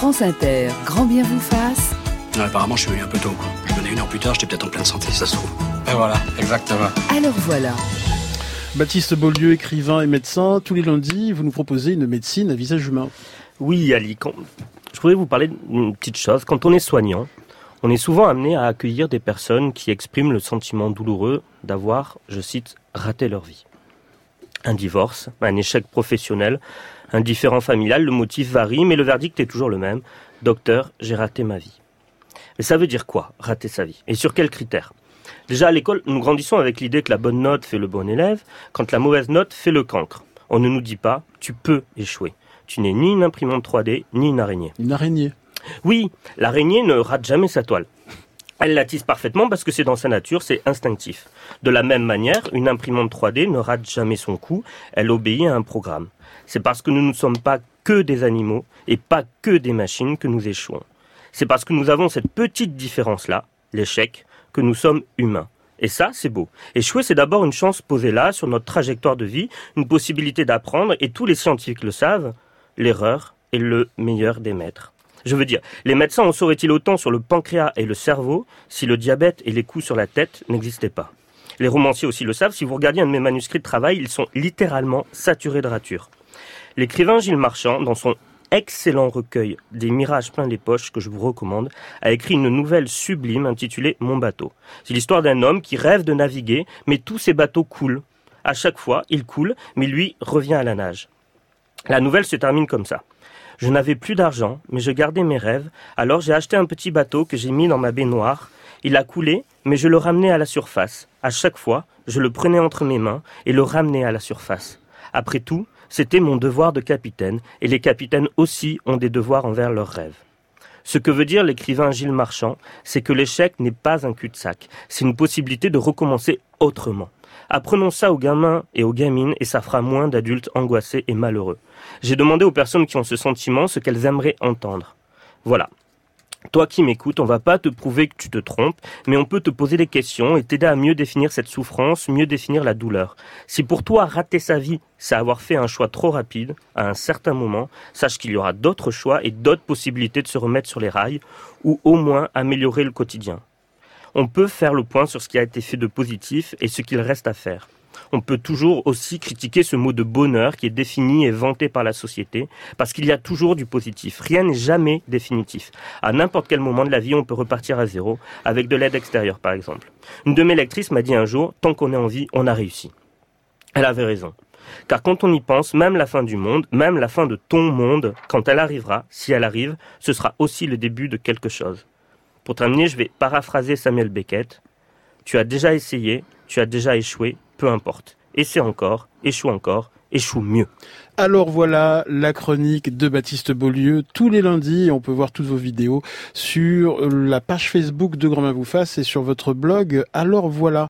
France Inter, grand bien vous fasse. Non, apparemment, je suis venu un peu tôt, quoi. Je venais 1 heure plus tard, j'étais peut-être en pleine santé, si ça se trouve. Et voilà, exactement. Alors voilà. Baptiste Beaulieu, écrivain et médecin, tous les lundis, vous nous proposez une médecine à visage humain. Oui, Ali, je voudrais vous parler d'une petite chose. Quand on est soignant, on est souvent amené à accueillir des personnes qui expriment le sentiment douloureux d'avoir, je cite, raté leur vie. Un divorce, un échec professionnel, un différend familial, le motif varie, mais le verdict est toujours le même. Docteur, j'ai raté ma vie. Mais ça veut dire quoi, rater sa vie? Et sur quels critères? Déjà à l'école, nous grandissons avec l'idée que la bonne note fait le bon élève, quand la mauvaise note fait le cancre. On ne nous dit pas, tu peux échouer. Tu n'es ni une imprimante 3D, ni une araignée. Une araignée. Oui, l'araignée ne rate jamais sa toile. Elle la tisse parfaitement parce que c'est dans sa nature, c'est instinctif. De la même manière, une imprimante 3D ne rate jamais son coup, elle obéit à un programme. C'est parce que nous ne sommes pas que des animaux et pas que des machines que nous échouons. C'est parce que nous avons cette petite différence-là, l'échec, que nous sommes humains. Et ça, c'est beau. Échouer, c'est d'abord une chance posée là, sur notre trajectoire de vie, une possibilité d'apprendre, et tous les scientifiques le savent, l'erreur est le meilleur des maîtres. Je veux dire, les médecins en sauraient-ils autant sur le pancréas et le cerveau si le diabète et les coups sur la tête n'existaient pas? Les romanciers aussi le savent, si vous regardiez un de mes manuscrits de travail, ils sont littéralement saturés de ratures. L'écrivain Gilles Marchand, dans son excellent recueil des mirages plein les poches que je vous recommande, a écrit une nouvelle sublime intitulée Mon bateau. C'est l'histoire d'un homme qui rêve de naviguer, mais tous ses bateaux coulent. À chaque fois, il coule, mais lui revient à la nage. La nouvelle se termine comme ça. Je n'avais plus d'argent, mais je gardais mes rêves, alors j'ai acheté un petit bateau que j'ai mis dans ma baignoire. Il a coulé, mais je le ramenais à la surface. À chaque fois, je le prenais entre mes mains et le ramenais à la surface. Après tout, c'était mon devoir de capitaine, et les capitaines aussi ont des devoirs envers leurs rêves. Ce que veut dire l'écrivain Gilles Marchand, c'est que l'échec n'est pas un cul-de-sac, c'est une possibilité de recommencer autrement. Apprenons ça aux gamins et aux gamines et ça fera moins d'adultes angoissés et malheureux. J'ai demandé aux personnes qui ont ce sentiment ce qu'elles aimeraient entendre. Voilà. Toi qui m'écoutes, on va pas te prouver que tu te trompes, mais on peut te poser des questions et t'aider à mieux définir cette souffrance, mieux définir la douleur. Si pour toi, rater sa vie, c'est avoir fait un choix trop rapide, à un certain moment, sache qu'il y aura d'autres choix et d'autres possibilités de se remettre sur les rails, ou au moins améliorer le quotidien. On peut faire le point sur ce qui a été fait de positif et ce qu'il reste à faire. On peut toujours aussi critiquer ce mot de bonheur qui est défini et vanté par la société, parce qu'il y a toujours du positif. Rien n'est jamais définitif. À n'importe quel moment de la vie, on peut repartir à zéro, avec de l'aide extérieure par exemple. Une de mes lectrices m'a dit un jour, tant qu'on est en vie, on a réussi. Elle avait raison. Car quand on y pense, même la fin du monde, même la fin de ton monde, quand elle arrivera, si elle arrive, ce sera aussi le début de quelque chose. Pour terminer, je vais paraphraser Samuel Beckett. Tu as déjà essayé, tu as déjà échoué, peu importe. Essaie encore, échoue mieux. Alors voilà la chronique de Baptiste Beaulieu tous les lundis. On peut voir toutes vos vidéos sur la page Facebook de Grand Bien vous fasse et sur votre blog. Alors voilà.